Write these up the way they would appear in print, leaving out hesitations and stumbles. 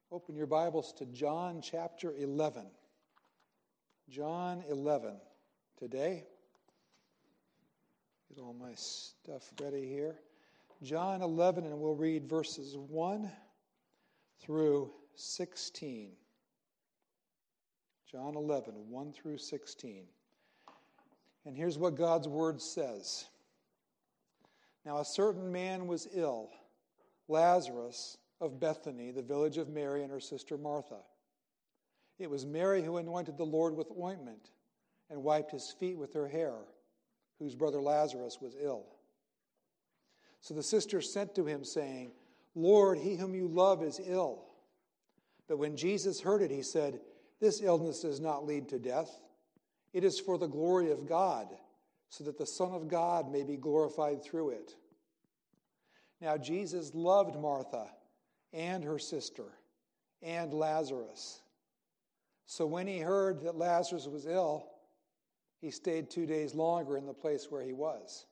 Open your Bibles to John chapter 11. John 11 today. Get all my stuff ready here. John 11, and we'll read verses 1 through 16. John 11, 1 through 16. And here's what God's word says. Now a certain man was ill, Lazarus of Bethany, the village of Mary and her sister Martha. It was Mary who anointed the Lord with ointment and wiped his feet with her hair, whose brother Lazarus was ill. So the sisters sent to him, saying, Lord, he whom you love is ill. But when Jesus heard it, he said, This illness does not lead to death. It is for the glory of God, so that the Son of God may be glorified through it. Now Jesus loved Martha and her sister and Lazarus. So when he heard that Lazarus was ill, he stayed 2 days longer in the place where he was.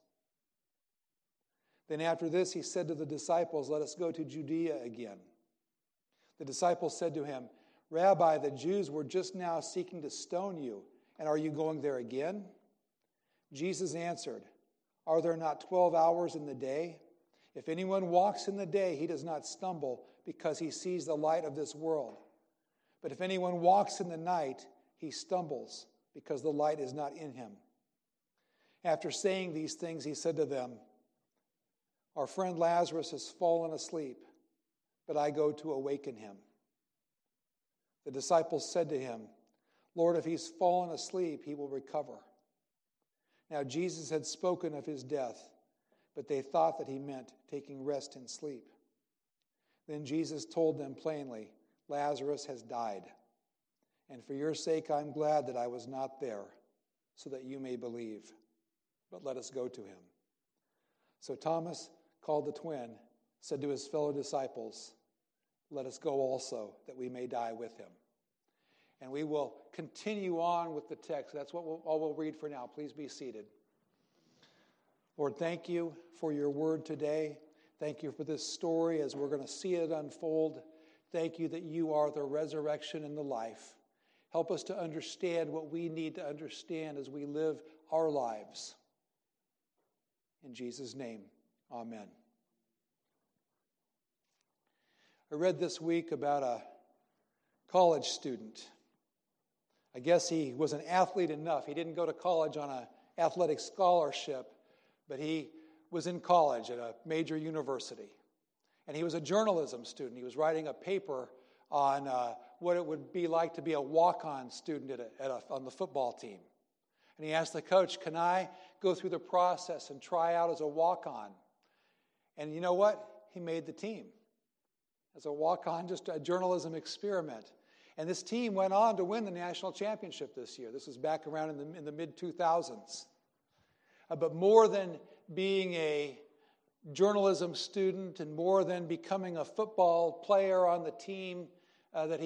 Then after this, he said to the disciples, Let us go to Judea again. The disciples said to him, Rabbi, the Jews were just now seeking to stone you, and are you going there again? Jesus answered, Are there not 12 hours in the day? If anyone walks in the day, he does not stumble because he sees the light of this world. But if anyone walks in the night, he stumbles because the light is not in him. After saying these things, he said to them, Our friend Lazarus has fallen asleep, but I go to awaken him. The disciples said to him, Lord, if he's fallen asleep, he will recover. Now Jesus had spoken of his death, but they thought that he meant taking rest in sleep. Then Jesus told them plainly, Lazarus has died. And for your sake I'm glad that I was not there, so that you may believe. But let us go to him. So Thomas, called the twin, said to his fellow disciples, Let us go also, that we may die with him. And we will continue on with the text. That's what we'll read for now. Please be seated. Lord, thank you for your word today. Thank you for this story as we're going to see it unfold. Thank you that you are the resurrection and the life. Help us to understand what we need to understand as we live our lives. In Jesus' name, amen. I read this week about a college student. I guess he was an athlete enough. He didn't go to college on an athletic scholarship, but he was in college at a major university. And he was a journalism student. He was writing a paper on what it would be like to be a walk-on student on the football team. And he asked the coach, can I go through the process and try out as a walk-on? And you know what? He made the team as a walk-on, just a journalism experiment. And this team went on to win the national championship this year. This was back around in the mid-2000s. But more than being a journalism student and more than becoming a football player on the team that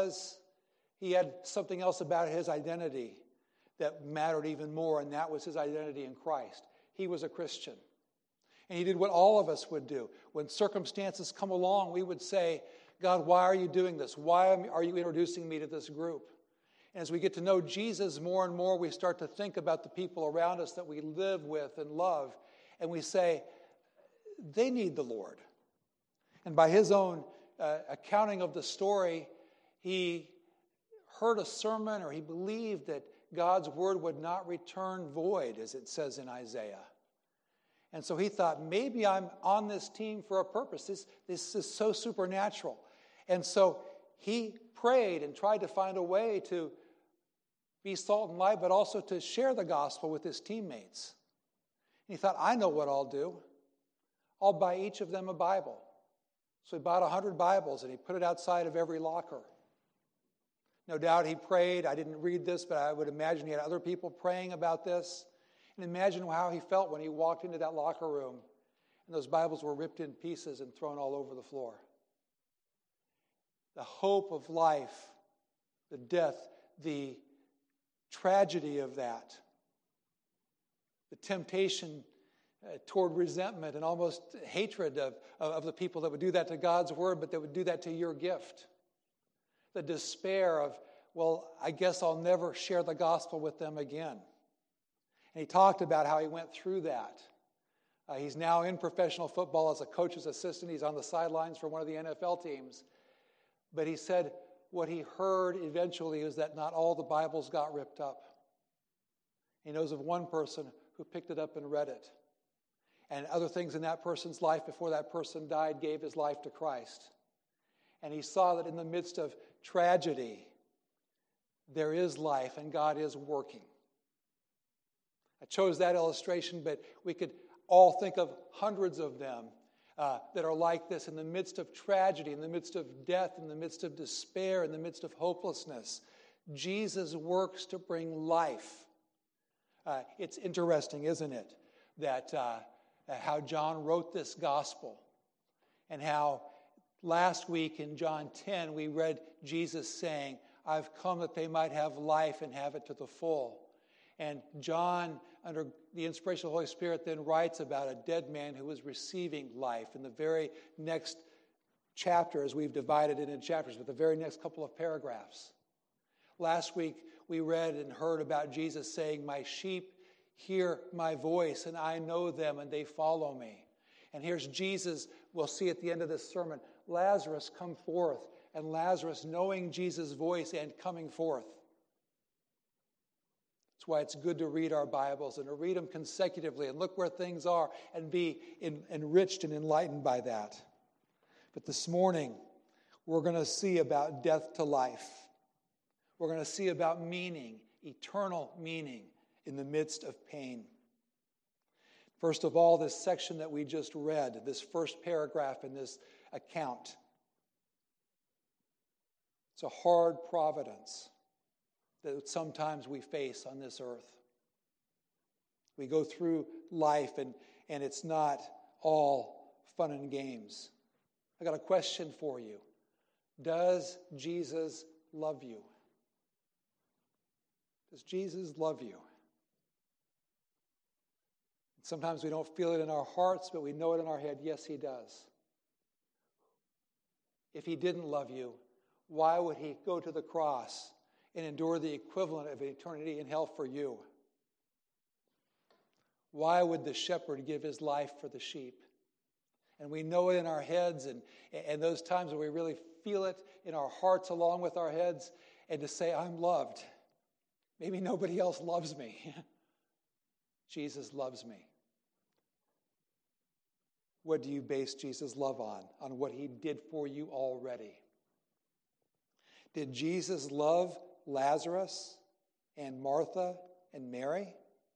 he had something else about his identity that mattered even more, and that was his identity in Christ. He was a Christian. And he did what all of us would do. When circumstances come along, we would say, God, why are you doing this? Why are you introducing me to this group? And as we get to know Jesus more and more, we start to think about the people around us that we live with and love. And we say, they need the Lord. And by his own accounting of the story, he heard a sermon, or he believed that God's word would not return void, as it says in Isaiah. And so he thought, maybe I'm on this team for a purpose. This is so supernatural. And so he prayed and tried to find a way to be salt and light, but also to share the gospel with his teammates. And he thought, I know what I'll do. I'll buy each of them a Bible. So he bought 100 Bibles, and he put it outside of every locker. No doubt he prayed. I didn't read this, but I would imagine he had other people praying about this. And imagine how he felt when he walked into that locker room and those Bibles were ripped in pieces and thrown all over the floor. The hope of life, the death, the tragedy of that, the temptation toward resentment and almost hatred of the people that would do that to God's word, but that would do that to your gift. the despair of, well, I guess I'll never share the gospel with them again. And he talked about how he went through that. He's now in professional football as a coach's assistant. He's on the sidelines for one of the NFL teams. But he said what he heard eventually is that not all the Bibles got ripped up. He knows of one person who picked it up and read it. And other things in that person's life before that person died gave his life to Christ. And he saw that in the midst of tragedy, there is life and God is working. I chose that illustration, but we could all think of hundreds of them that are like this. In the midst of tragedy, in the midst of death, in the midst of despair, in the midst of hopelessness, Jesus works to bring life. It's interesting, isn't it, that how John wrote this gospel, and how last week in John 10 we read Jesus saying, I've come that they might have life and have it to the full. And John, under the inspiration of the Holy Spirit, then writes about a dead man who was receiving life. In the very next chapter, as we've divided it into chapters, but the very next couple of paragraphs. Last week, we read and heard about Jesus saying, my sheep hear my voice, and I know them, and they follow me. And here's Jesus, we'll see at the end of this sermon, Lazarus come forth, and Lazarus knowing Jesus' voice and coming forth. That's why it's good to read our Bibles and to read them consecutively and look where things are and be enriched and enlightened by that. But this morning, we're going to see about death to life. We're going to see about meaning, eternal meaning in the midst of pain. First of all, this section that we just read, this first paragraph in this account. It's a hard providence that sometimes we face on this earth. We go through life and it's not all fun and games. I got a question for you. Does Jesus love you? Does Jesus love you? Sometimes we don't feel it in our hearts, but we know it in our head. Yes, he does. If he didn't love you, why would he go to the cross and endure the equivalent of eternity in hell for you? Why would the shepherd give his life for the sheep? And we know it in our heads, and those times where we really feel it in our hearts along with our heads, and to say, I'm loved. Maybe nobody else loves me. Jesus loves me. What do you base Jesus' love on? On what he did for you already. Did Jesus love Lazarus and Martha and Mary?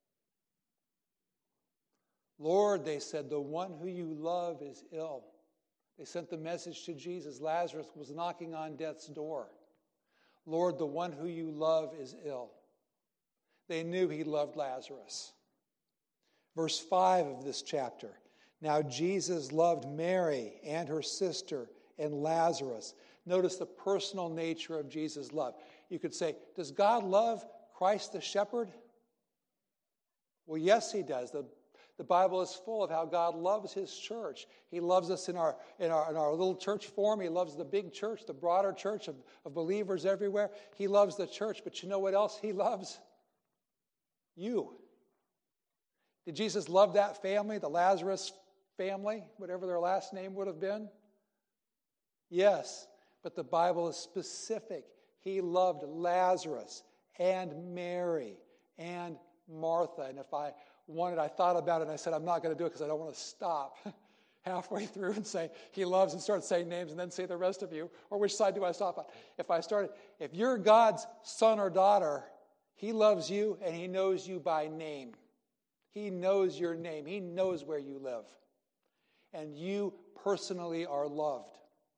Lord, they said, the one who you love is ill. They sent the message to Jesus. Lazarus was knocking on death's door. Lord, the one who you love is ill. They knew he loved Lazarus. Verse 5 of this chapter. Now Jesus loved Mary and her sister and Lazarus. Notice the personal nature of Jesus' love. You could say, does God love Christ the shepherd? Well, yes, he does. The Bible is full of how God loves his church. He loves us in our little church form. He loves the big church, the broader church of believers everywhere. He loves the church, but you know what else he loves? You. Did Jesus love that family, the Lazarus family, whatever their last name would have been? Yes, but the Bible is specific. He loved Lazarus and Mary and Martha. And if I thought about it and I said, I'm not going to do it because I don't want to stop halfway through and say, he loves, and start saying names and then say the rest of you. Or which side do I stop on? If you're God's son or daughter, he loves you and he knows you by name. He knows your name. He knows where you live. And you personally are loved.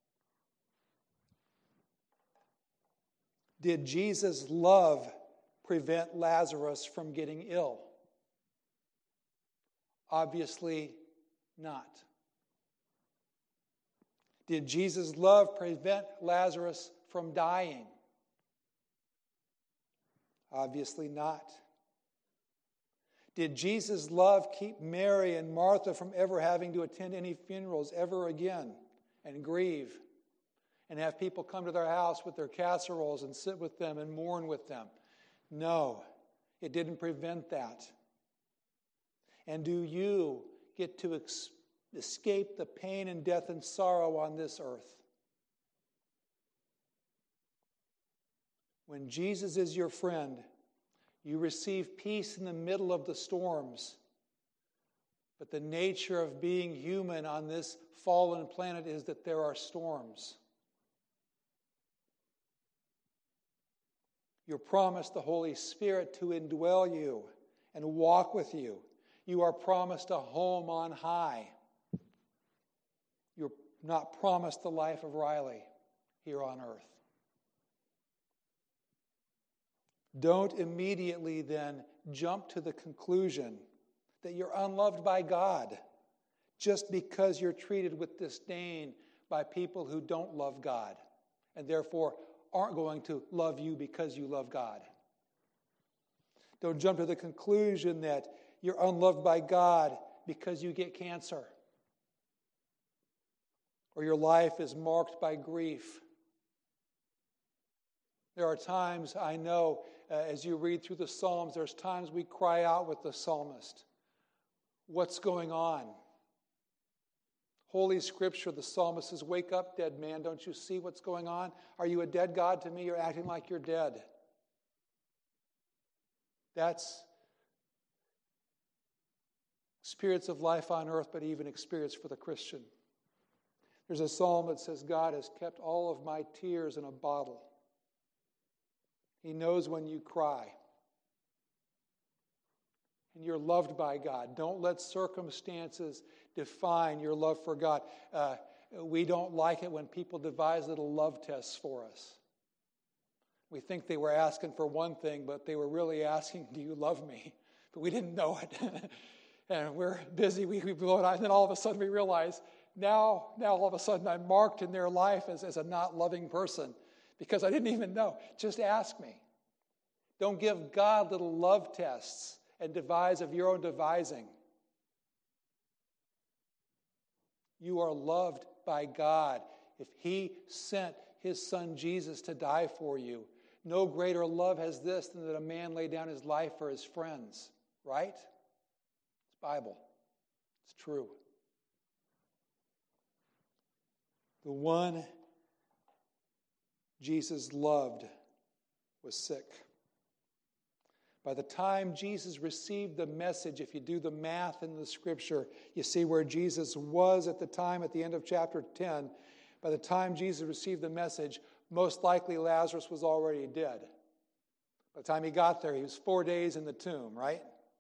Did Jesus' love prevent Lazarus from getting ill? Obviously not. Did Jesus' love prevent Lazarus from dying? Obviously not. Did Jesus' love keep Mary and Martha from ever having to attend any funerals ever again and grieve and have people come to their house with their casseroles and sit with them and mourn with them. No, it didn't prevent that. And do you get to escape the pain and death and sorrow on this earth? When Jesus is your friend, you receive peace in the middle of the storms. But the nature of being human on this fallen planet is that there are storms. You're promised the Holy Spirit to indwell you and walk with you. You are promised a home on high. You're not promised the life of Riley here on earth. Don't immediately then jump to the conclusion that you're unloved by God just because you're treated with disdain by people who don't love God and therefore aren't going to love you because you love God. Don't jump to the conclusion that you're unloved by God because you get cancer or your life is marked by grief. There are times, I know, as you read through the Psalms, there's times we cry out with the psalmist. What's going on? Holy Scripture, the psalmist says, wake up, dead man. Don't you see what's going on? Are you a dead God to me? You're acting like you're dead. That's experience of life on earth, but even experience for the Christian. There's a psalm that says, God has kept all of my tears in a bottle. He knows when you cry. And you're loved by God. Don't let circumstances define your love for God. We don't like it when people devise little love tests for us. We think they were asking for one thing, but they were really asking, do you love me? But we didn't know it. And we're busy, we blow it out, and then all of a sudden we realize, now all of a sudden I'm marked in their life as a not loving person because I didn't even know. Just ask me. Don't give God little love tests and devise of your own devising. You are loved by God. If He sent His Son Jesus to die for you, no greater love has this than that a man lay down his life for his friends. Right? It's Bible. It's true. The one Jesus loved was sick. By the time Jesus received the message, if you do the math in the Scripture, you see where Jesus was at the time at the end of chapter 10. By the time Jesus received the message, most likely Lazarus was already dead. By the time he got there, he was 4 days in the tomb, right?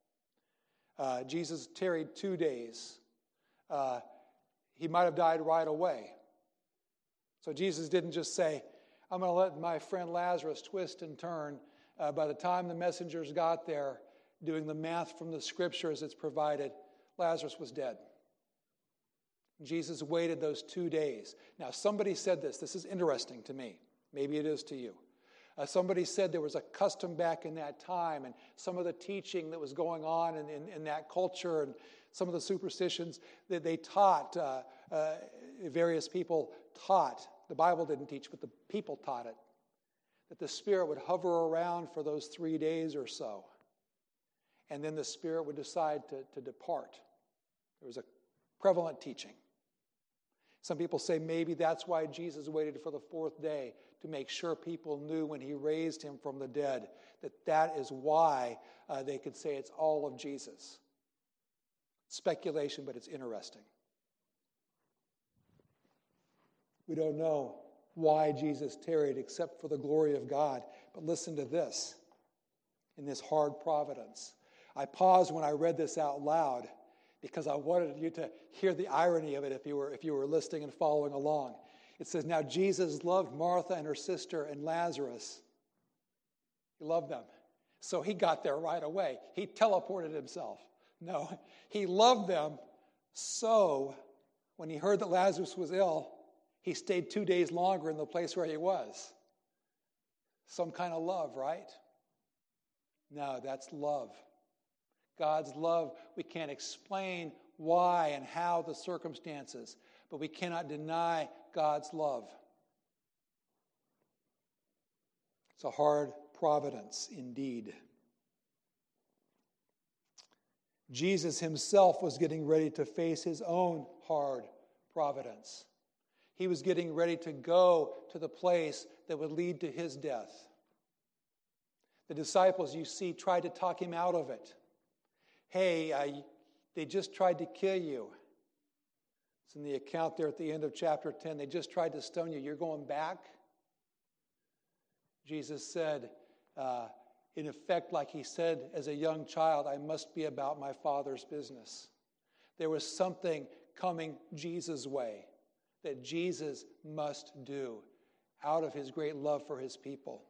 Jesus tarried 2 days. He might have died right away. So Jesus didn't just say, I'm going to let my friend Lazarus twist and turn. By the time the messengers got there, doing the math from the Scriptures it's provided, Lazarus was dead. Jesus waited those 2 days. Now, somebody said this. This is interesting to me. Maybe it is to you. Somebody said there was a custom back in that time, and some of the teaching that was going on in that culture and some of the superstitions that they taught, various people taught. The Bible didn't teach, but the people taught it. That the Spirit would hover around for those 3 days or so. And then the Spirit would decide to depart. There was a prevalent teaching. Some people say maybe that's why Jesus waited for the 4th day, to make sure people knew when He raised Him from the dead, that is why they could say it's all of Jesus. Speculation, but it's interesting. We don't know why Jesus tarried except for the glory of God. But listen to this, in this hard providence. I paused when I read this out loud because I wanted you to hear the irony of it if you were listening and following along. It says, now Jesus loved Martha and her sister and Lazarus. He loved them. So He got there right away. He teleported Himself. No, He loved them, so when He heard that Lazarus was ill, He stayed 2 days longer in the place where he was. Some kind of love, right? No, that's love. God's love, we can't explain why and how the circumstances, but we cannot deny God's love. It's a hard providence indeed. Jesus himself was getting ready to face his own hard providence. He was getting ready to go to the place that would lead to his death. The disciples, you see, tried to talk him out of it. Hey, they just tried to kill you. It's in the account there at the end of chapter 10. They just tried to stone you. You're going back? Jesus said, in effect, like he said as a young child, I must be about my Father's business. There was something coming Jesus' way that Jesus must do out of his great love for his people.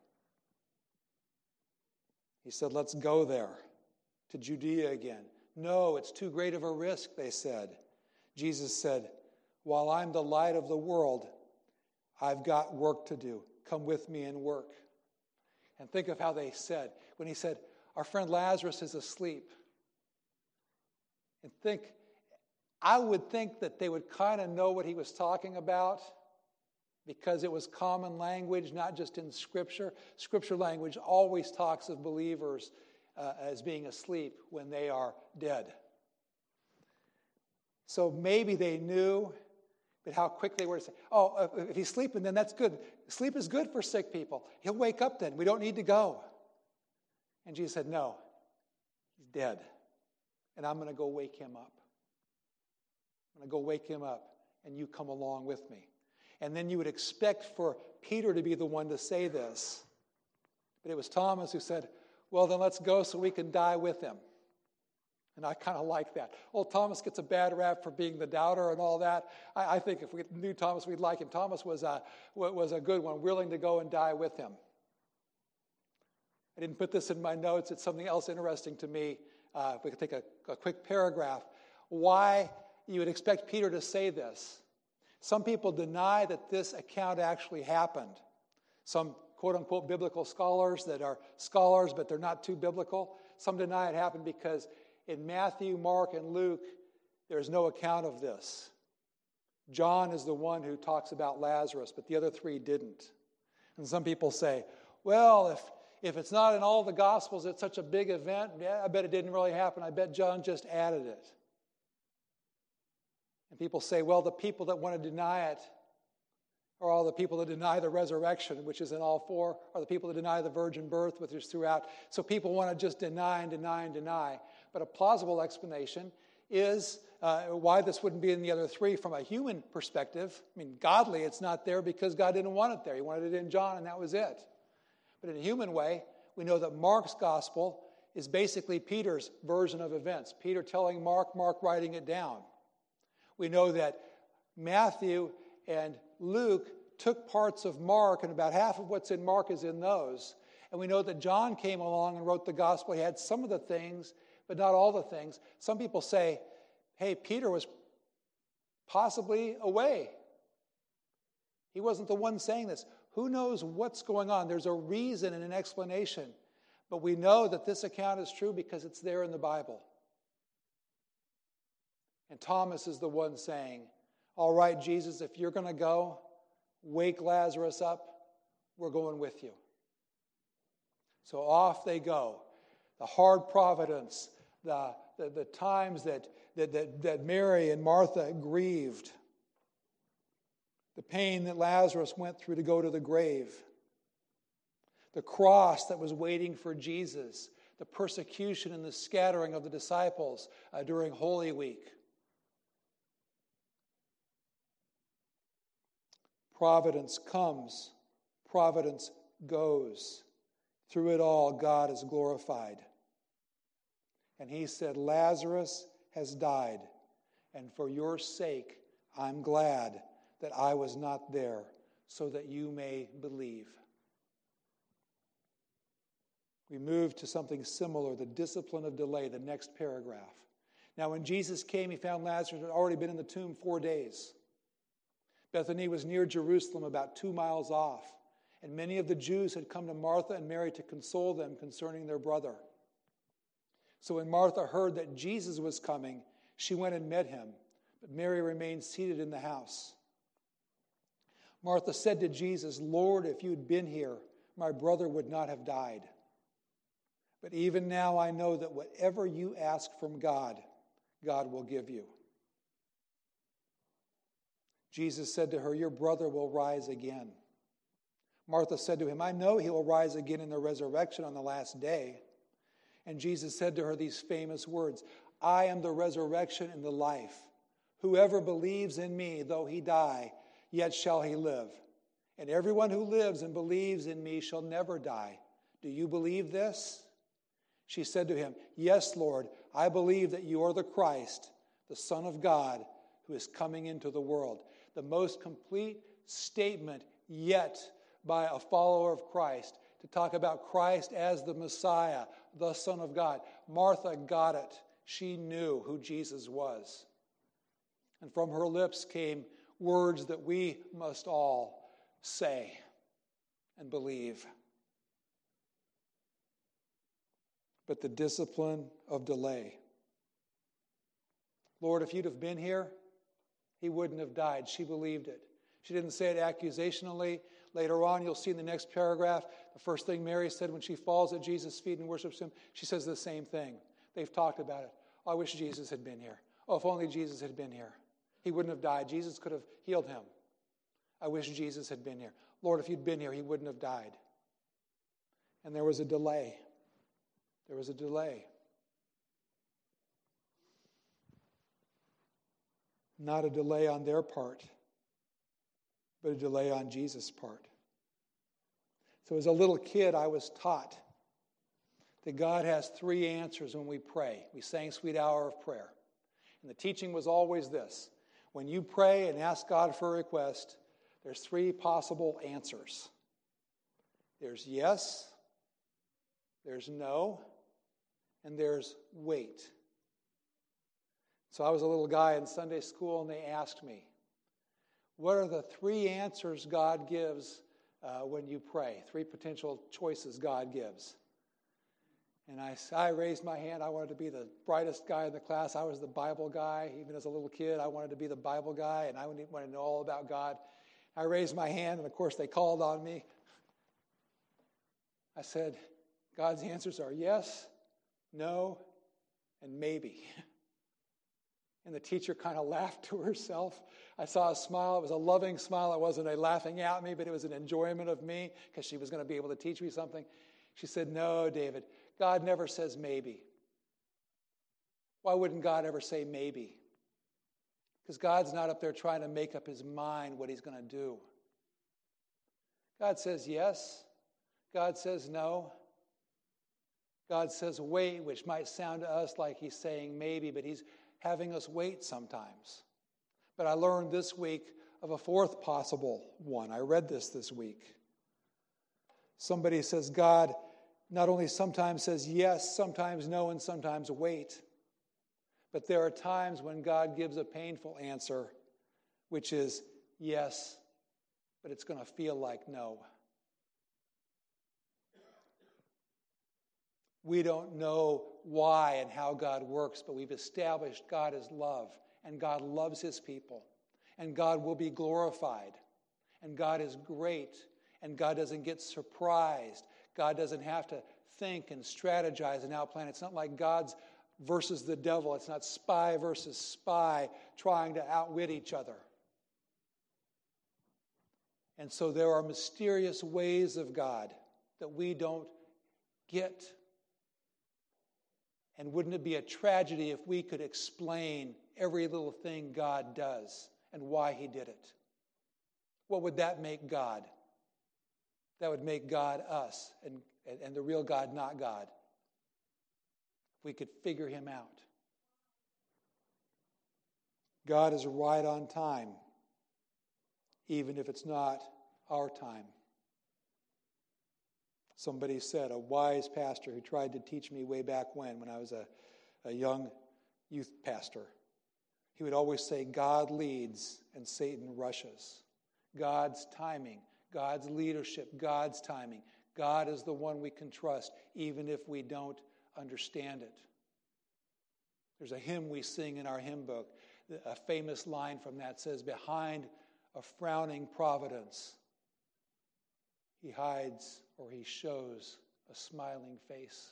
He said, let's go there, to Judea again. No, it's too great of a risk, they said. Jesus said, while I'm the light of the world, I've got work to do. Come with me and work. And think of how they said, when he said, our friend Lazarus is asleep. And I would think that they would kind of know what he was talking about because it was common language, not just in Scripture. Scripture language always talks of believers as being asleep when they are dead. So maybe they knew, but how quick they were to say, oh, if he's sleeping, then that's good. Sleep is good for sick people. He'll wake up then. We don't need to go. And Jesus said, no, he's dead. And I'm going to go wake him up. I'm going to go wake him up, and you come along with me. And then you would expect for Peter to be the one to say this. But it was Thomas who said, well, then let's go so we can die with him. And I kind of like that. Old Thomas gets a bad rap for being the doubter and all that. I think if we knew Thomas, we'd like him. Thomas was a good one, willing to go and die with him. I didn't put this in my notes. It's something else interesting to me. If we could take a quick paragraph. Why you would expect Peter to say this. Some people deny that this account actually happened. Some quote-unquote biblical scholars that are scholars, but they're not too biblical. Some deny it happened because in Matthew, Mark, and Luke, there's no account of this. John is the one who talks about Lazarus, but the other three didn't. And some people say, well, if it's not in all the Gospels, it's such a big event, yeah, I bet it didn't really happen. I bet John just added it. And people say, well, the people that want to deny it are all the people that deny the resurrection, which is in all four, or the people that deny the virgin birth, which is throughout. So people want to just deny and deny and deny. But a plausible explanation is why this wouldn't be in the other three from a human perspective. I mean, godly, it's not there because God didn't want it there. He wanted it in John, and that was it. But in a human way, we know that Mark's gospel is basically Peter's version of events. Peter telling Mark, Mark writing it down. We know that Matthew and Luke took parts of Mark, and about half of what's in Mark is in those. And we know that John came along and wrote the gospel. He had some of the things, but not all the things. Some people say, hey, Peter was possibly away. He wasn't the one saying this. Who knows what's going on? There's a reason and an explanation. But we know that this account is true because it's there in the Bible. And Thomas is the one saying, all right, Jesus, if you're going to go, wake Lazarus up, we're going with you. So off they go. The hard providence, the times that Mary and Martha grieved, the pain that Lazarus went through to go to the grave, the cross that was waiting for Jesus, the persecution and the scattering of the disciples during Holy Week. Providence comes, providence goes. Through it all, God is glorified. And he said, Lazarus has died, and for your sake, I'm glad that I was not there, so that you may believe. We move to something similar, the discipline of delay, the next paragraph. Now, when Jesus came, he found Lazarus had already been in the tomb 4 days. Bethany was near Jerusalem, about 2 miles off, and many of the Jews had come to Martha and Mary to console them concerning their brother. So when Martha heard that Jesus was coming, she went and met him, but Mary remained seated in the house. Martha said to Jesus, Lord, if you had been here, my brother would not have died. But even now I know that whatever you ask from God, God will give you." Jesus said to her, "Your brother will rise again." Martha said to him, "I know he will rise again in the resurrection on the last day." And Jesus said to her these famous words, "I am the resurrection and the life. Whoever believes in me, though he die, yet shall he live. And everyone who lives and believes in me shall never die. Do you believe this?" She said to him, "Yes, Lord, I believe that you are the Christ, the Son of God, who is coming into the world." The most complete statement yet by a follower of Christ to talk about Christ as the Messiah, the Son of God. Martha got it. She knew who Jesus was. And from her lips came words that we must all say and believe. But the discipline of delay. Lord, if you'd have been here, he wouldn't have died. She believed it. She didn't say it accusationally. Later on, you'll see in the next paragraph, the first thing Mary said when she falls at Jesus' feet and worships him, she says the same thing. They've talked about it. "Oh, I wish Jesus had been here. Oh, if only Jesus had been here. He wouldn't have died. Jesus could have healed him. I wish Jesus had been here. Lord, if you'd been here, he wouldn't have died." And there was a delay. There was a delay. Not a delay on their part, but a delay on Jesus' part. So as a little kid, I was taught that God has three answers when we pray. We sang Sweet Hour of Prayer. And the teaching was always this: when you pray and ask God for a request, there's three possible answers. There's yes, there's no, and there's wait. So I was a little guy in Sunday school, and they asked me, what are the three answers God gives when you pray? Three potential choices God gives. And I raised my hand. I wanted to be the brightest guy in the class. I was the Bible guy. Even as a little kid, I wanted to be the Bible guy, and I wanted to know all about God. I raised my hand, and of course they called on me. I said, God's answers are yes, no, and maybe. And the teacher kind of laughed to herself. I saw a smile. It was a loving smile. It wasn't a laughing at me, but it was an enjoyment of me because she was going to be able to teach me something. She said, "No, David, God never says maybe." Why wouldn't God ever say maybe? Because God's not up there trying to make up his mind what he's going to do. God says yes. God says no. God says wait, which might sound to us like he's saying maybe, but he's having us wait sometimes. But I learned this week of a fourth possible one. I read this week. Somebody says God not only sometimes says yes, sometimes no, and sometimes wait. But there are times when God gives a painful answer, which is yes, but it's going to feel like no. We don't know why and how God works, but we've established God is love, and God loves his people, and God will be glorified, and God is great, and God doesn't get surprised. God doesn't have to think and strategize and outplan. It's not like God's versus the devil. It's not spy versus spy trying to outwit each other. And so there are mysterious ways of God that we don't get. And wouldn't it be a tragedy if we could explain every little thing God does and why he did it? What would that make God? That would make God us and the real God not God. If we could figure him out. God is right on time, even if it's not our time. Somebody said, a wise pastor who tried to teach me way back when I was a young youth pastor, he would always say, God leads and Satan rushes. God's timing, God's leadership, God's timing. God is the one we can trust, even if we don't understand it. There's a hymn we sing in our hymn book. A famous line from that says, behind a frowning providence, he hides or he shows a smiling face.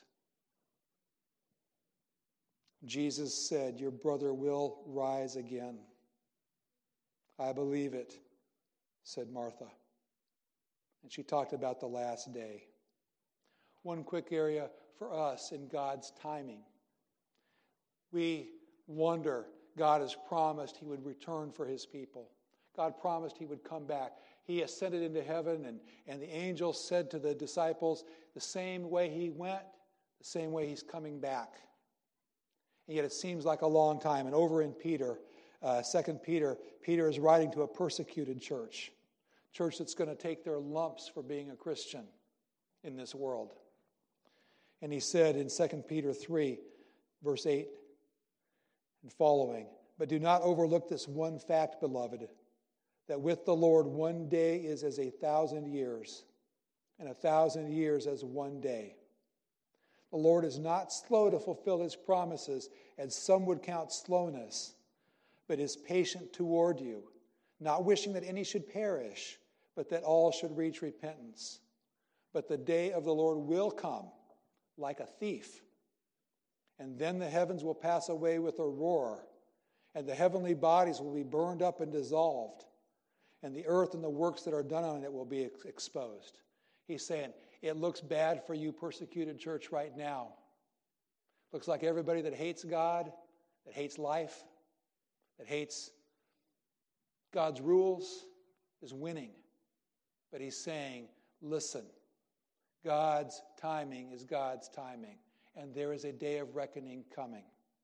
Jesus said, "Your brother will rise again." "I believe it," said Martha. And she talked about the last day. One quick area for us in God's timing. We wonder, God has promised he would return for his people. God promised he would come back. He ascended into heaven, and the angel said to the disciples, the same way he went, the same way he's coming back. And yet it seems like a long time. And over in Peter, 2 Peter, Peter is writing to a persecuted church that's going to take their lumps for being a Christian in this world. And he said in 2 Peter 3, verse 8 and following, "But do not overlook this one fact, beloved, that with the Lord 1 day is as 1,000 years, and 1,000 years as 1 day. The Lord is not slow to fulfill his promises, as some would count slowness, but is patient toward you, not wishing that any should perish, but that all should reach repentance. But the day of the Lord will come like a thief, and then the heavens will pass away with a roar, and the heavenly bodies will be burned up and dissolved, and the earth and the works that are done on it will be exposed." He's saying, it looks bad for you, persecuted church, right now. Looks like everybody that hates God, that hates life, that hates God's rules is winning. But he's saying, listen, God's timing is God's timing, and there is a day of reckoning coming.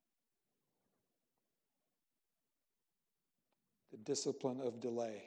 The discipline of delay.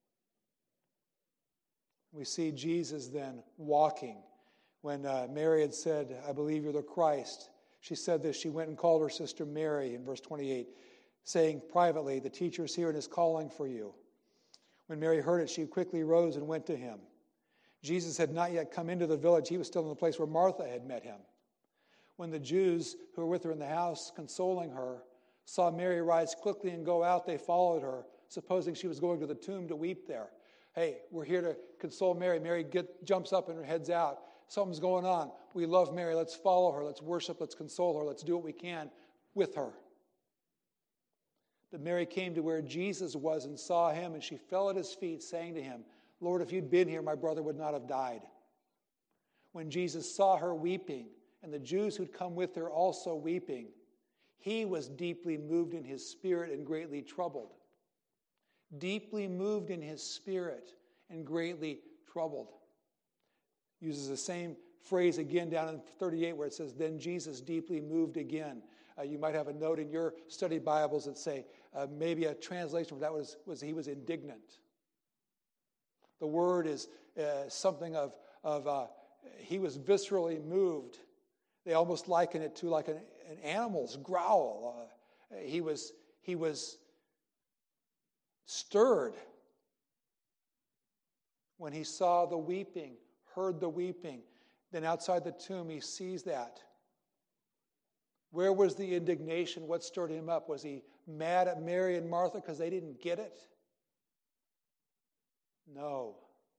We see Jesus then walking. When Mary had said, "I believe you're the Christ," she said this. She went and called her sister Mary in verse 28, saying privately, "The teacher is here and is calling for you." When Mary heard it, she quickly rose and went to him. Jesus had not yet come into the village. He was still in the place where Martha had met him. When the Jews who were with her in the house, consoling her, saw Mary rise quickly and go out, they followed her, supposing she was going to the tomb to weep there. Hey, we're here to console Mary. Mary jumps up and heads out. Something's going on. We love Mary. Let's follow her. Let's worship. Let's console her. Let's do what we can with her. But Mary came to where Jesus was and saw him, and she fell at his feet, saying to him, "Lord, if you'd been here, my brother would not have died." When Jesus saw her weeping, and the Jews who'd come with her also weeping, he was deeply moved in his spirit and greatly troubled. Deeply moved in his spirit and greatly troubled. Uses the same phrase again down in 38 where it says, "Then Jesus deeply moved again." You might have a note in your study Bibles that say, maybe a translation of that was he was indignant. The word is something of he was viscerally moved. They almost liken it to like an animal's growl. He was stirred when he saw the weeping, heard the weeping. Then outside the tomb, he sees that. Where was the indignation? What stirred him up? Was he mad at Mary and Martha because they didn't get it? No.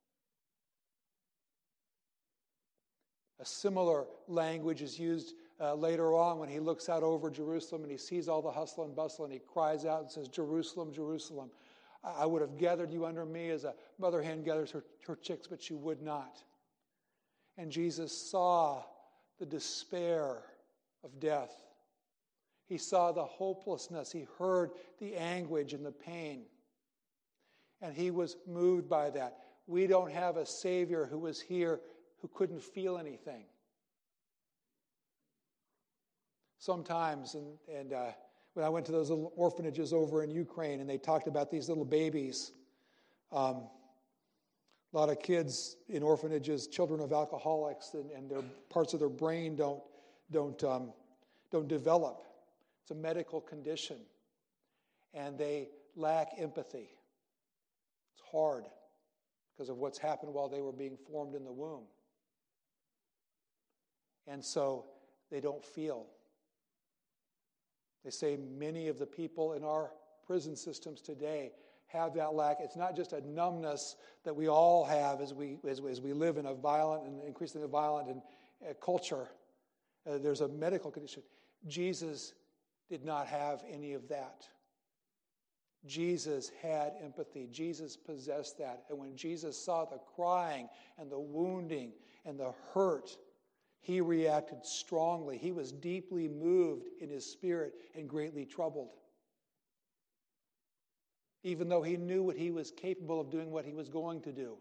A similar language is used later on when he looks out over Jerusalem and he sees all the hustle and bustle and he cries out and says, "Jerusalem, Jerusalem, I would have gathered you under me as a mother hen gathers her chicks, but you would not." And Jesus saw the despair of death. He saw the hopelessness. He heard the anguish and the pain. And he was moved by that. We don't have a Savior who was here who couldn't feel anything. Sometimes, and when I went to those little orphanages over in Ukraine and they talked about these little babies, a lot of kids in orphanages, children of alcoholics, and their parts of their brain don't develop. It's a medical condition, and they lack empathy. It's hard because of what's happened while they were being formed in the womb. And so they don't feel. They say many of the people in our prison systems today have that lack. It's not just a numbness that we all have as we live in a violent and increasingly violent culture. There's a medical condition. Jesus did not have any of that. Jesus had empathy. Jesus possessed that. And when Jesus saw the crying and the wounding and the hurt, he reacted strongly. He was deeply moved in his spirit and greatly troubled. Even though he knew what he was capable of doing, what he was going to do.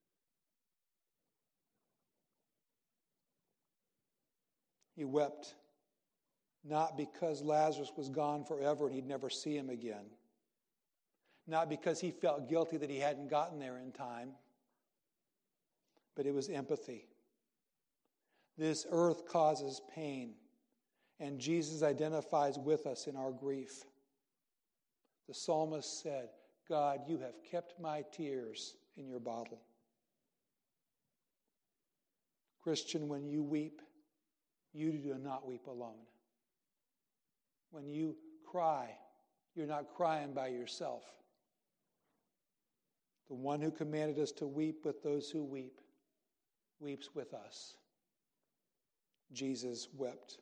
He wept, not because Lazarus was gone forever and he'd never see him again. Not because he felt guilty that he hadn't gotten there in time, but it was empathy. This earth causes pain, and Jesus identifies with us in our grief. The psalmist said, God, you have kept my tears in your bottle. Christian, when you weep, you do not weep alone. When you cry, you're not crying by yourself. The one who commanded us to weep with those who weep, weeps with us. Jesus wept.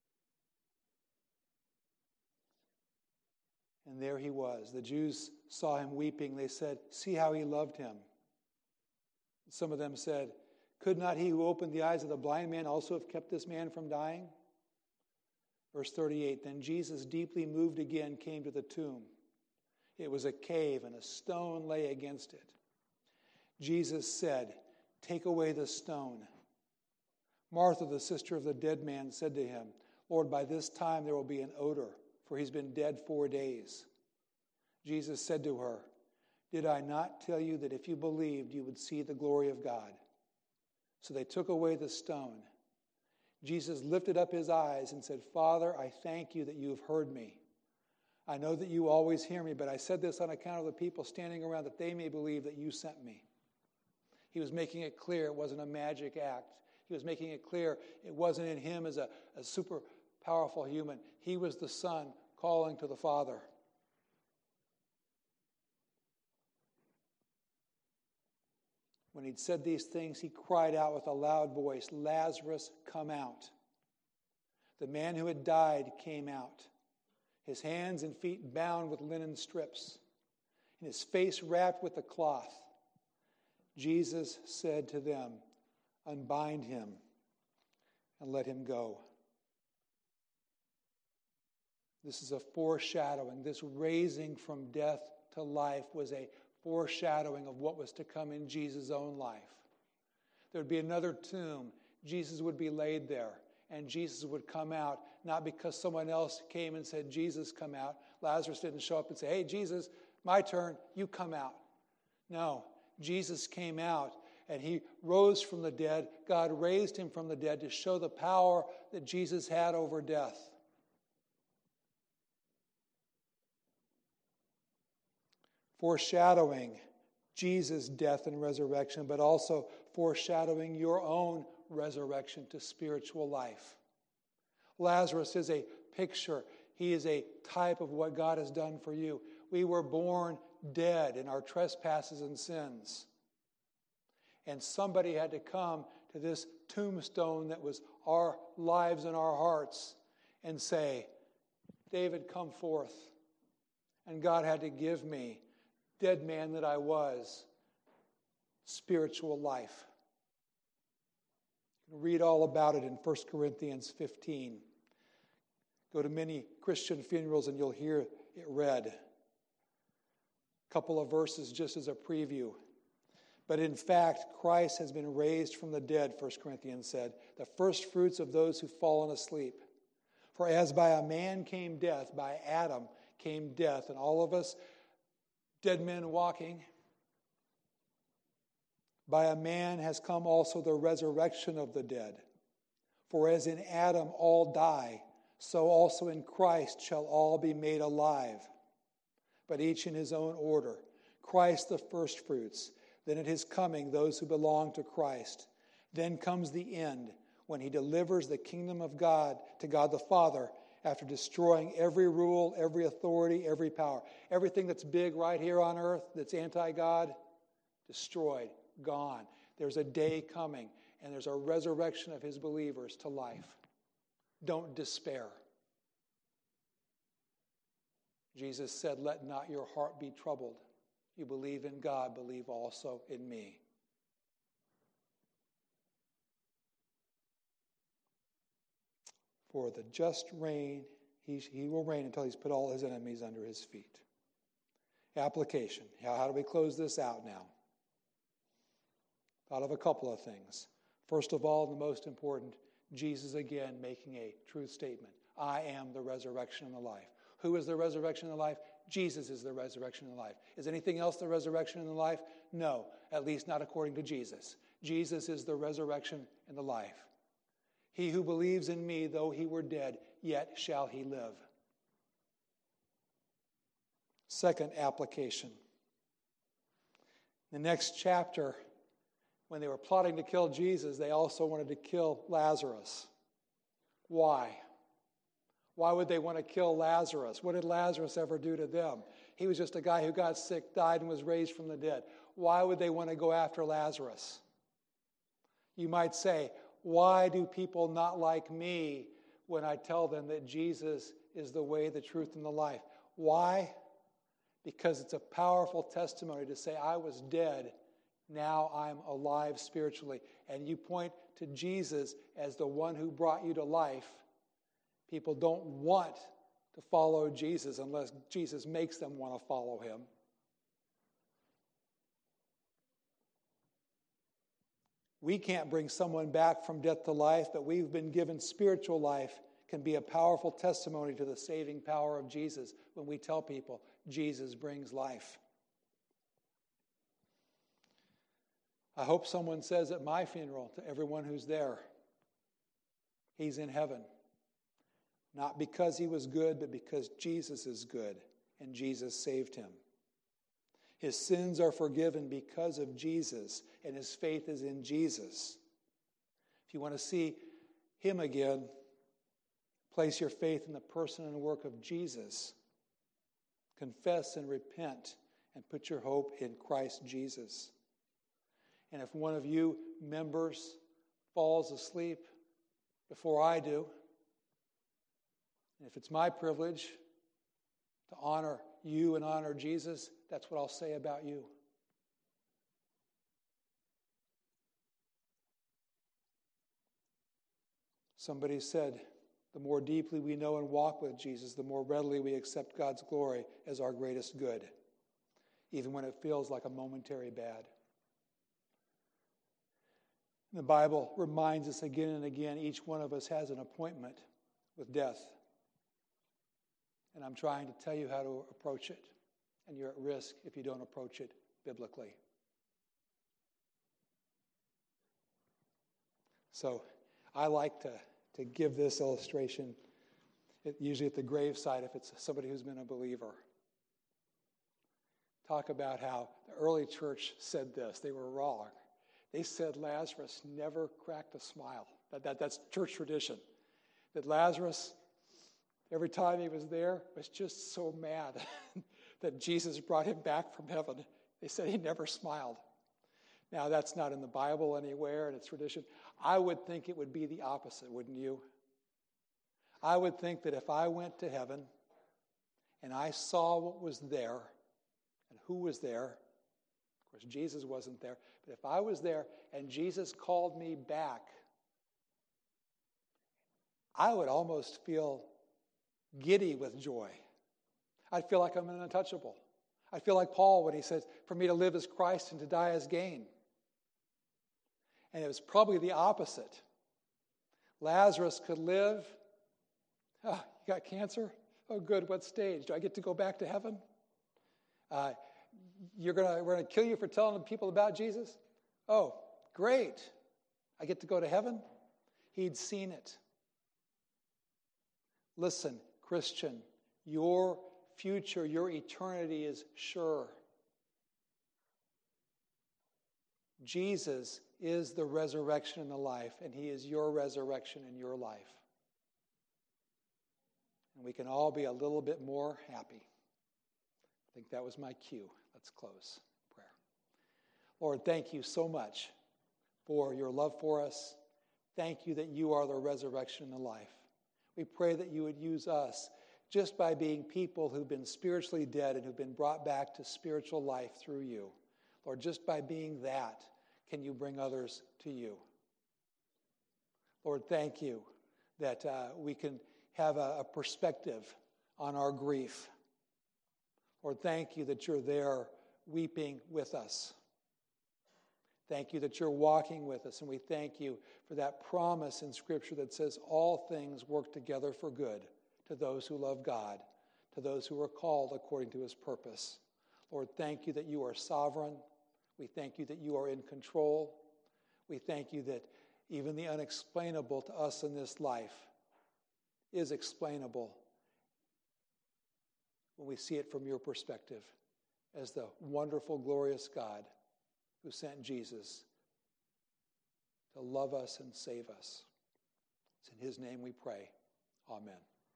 And there he was. The Jews saw him weeping. They said, see how he loved him. Some of them said, could not he who opened the eyes of the blind man also have kept this man from dying? Verse 38, then Jesus, deeply moved again, came to the tomb. It was a cave, and a stone lay against it. Jesus said, take away the stone. Martha, the sister of the dead man, said to him, Lord, by this time there will be an odor, for he's been dead 4 days. Jesus said to her, did I not tell you that if you believed, you would see the glory of God? So they took away the stone. Jesus lifted up his eyes and said, Father, I thank you that you have heard me. I know that you always hear me, but I said this on account of the people standing around, that they may believe that you sent me. He was making it clear it wasn't a magic act. He was making it clear it wasn't in him as a super powerful human. He was the Son calling to the Father. When he'd said these things, he cried out with a loud voice, Lazarus, come out. The man who had died came out, his hands and feet bound with linen strips, and his face wrapped with a cloth. Jesus said to them, unbind him and let him go. This is a foreshadowing. This raising from death to life was a foreshadowing of what was to come in Jesus' own life. There would be another tomb. Jesus would be laid there, and Jesus would come out, not because someone else came and said, Jesus, come out. Lazarus didn't show up and say, hey, Jesus, my turn, you come out. No, Jesus came out, and he rose from the dead. God raised him from the dead to show the power that Jesus had over death. Foreshadowing Jesus' death and resurrection, but also foreshadowing your own resurrection to spiritual life. Lazarus is a picture. He is a type of what God has done for you. We were born dead in our trespasses and sins. And somebody had to come to this tombstone that was our lives and our hearts and say, David, come forth. And God had to give me, dead man that I was, spiritual life. You can read all about it in 1 Corinthians 15. Go to many Christian funerals and you'll hear it read. A couple of verses just as a preview. But in fact, Christ has been raised from the dead, 1 Corinthians said, the first fruits of those who've fallen asleep. For as by a man came death, by Adam came death, and all of us, dead men walking, by a man has come also the resurrection of the dead. For as in Adam all die, so also in Christ shall all be made alive, but each in his own order. Christ the firstfruits, then at his coming those who belong to Christ. Then comes the end, when he delivers the kingdom of God to God the Father, after destroying every rule, every authority, every power. Everything that's big right here on earth that's anti-God, destroyed, gone. There's a day coming, and there's a resurrection of his believers to life. Don't despair. Jesus said, "Let not your heart be troubled. You believe in God, believe also in me." For the just reign, he will reign until he's put all his enemies under his feet. Application. How do we close this out now? Thought of a couple of things. First of all, the most important, Jesus again making a truth statement. I am the resurrection and the life. Who is the resurrection and the life? Jesus is the resurrection and the life. Is anything else the resurrection and the life? No, at least not according to Jesus. Jesus is the resurrection and the life. He who believes in me, though he were dead, yet shall he live. Second application. The next chapter, when they were plotting to kill Jesus, they also wanted to kill Lazarus. Why? Why would they want to kill Lazarus? What did Lazarus ever do to them? He was just a guy who got sick, died, and was raised from the dead. Why would they want to go after Lazarus? You might say, why do people not like me when I tell them that Jesus is the way, the truth, and the life? Why? Because it's a powerful testimony to say, I was dead, now I'm alive spiritually. And you point to Jesus as the one who brought you to life. People don't want to follow Jesus unless Jesus makes them want to follow him. We can't bring someone back from death to life, but we've been given spiritual life. Can be a powerful testimony to the saving power of Jesus when we tell people Jesus brings life. I hope someone says at my funeral to everyone who's there, he's in heaven. Not because he was good, but because Jesus is good and Jesus saved him. His sins are forgiven because of Jesus, and his faith is in Jesus. If you want to see him again, place your faith in the person and work of Jesus. Confess and repent and put your hope in Christ Jesus. And if one of you members falls asleep before I do, and if it's my privilege to honor you and honor Jesus, that's what I'll say about you. Somebody said, the more deeply we know and walk with Jesus, the more readily we accept God's glory as our greatest good, even when it feels like a momentary bad. The Bible reminds us again and again, each one of us has an appointment with death. And I'm trying to tell you how to approach it. And you're at risk if you don't approach it biblically. So I like to give this illustration, usually at the graveside if it's somebody who's been a believer. Talk about how the early church said this. They were wrong. They said Lazarus never cracked a smile. That's church tradition. That Lazarus, every time he was there, was just so mad that Jesus brought him back from heaven. They said he never smiled. Now, that's not in the Bible anywhere, and it's tradition. I would think it would be the opposite, wouldn't you? I would think that if I went to heaven and I saw what was there and who was there, of course, Jesus wasn't there, but if I was there and Jesus called me back, I would almost feel giddy with joy. I'd feel like I'm an untouchable. I feel like Paul when he says, for me to live as Christ and to die as gain. And it was probably the opposite. Lazarus could live. Oh, you got cancer? Oh, good. What stage? Do I get to go back to heaven? We're going to kill you for telling people about Jesus? Oh, great. I get to go to heaven? He'd seen it. Listen, Christian, your future, your eternity is sure. Jesus is the resurrection and the life, and he is your resurrection and your life. and we can all be a little bit more happy. I think that was my cue. Let's close prayer. Lord, thank you so much for your love for us. Thank you that you are the resurrection and the life. We pray that you would use us just by being people who've been spiritually dead and who've been brought back to spiritual life through you. Lord, just by being that, can you bring others to you? Lord, thank you that we can have a perspective on our grief. Lord, thank you that you're there weeping with us. Thank you that you're walking with us, and we thank you for that promise in Scripture that says all things work together for good to those who love God, to those who are called according to his purpose. Lord, thank you that you are sovereign. We thank you that you are in control. We thank you that even the unexplainable to us in this life is explainable when we see it from your perspective as the wonderful, glorious God who sent Jesus to love us and save us. It's in his name we pray. Amen.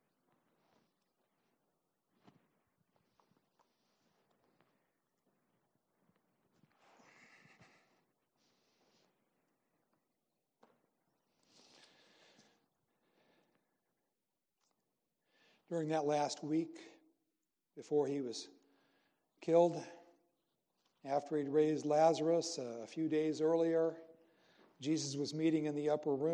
During that last week, before he was killed, after he'd raised Lazarus a few days earlier, Jesus was meeting in the upper room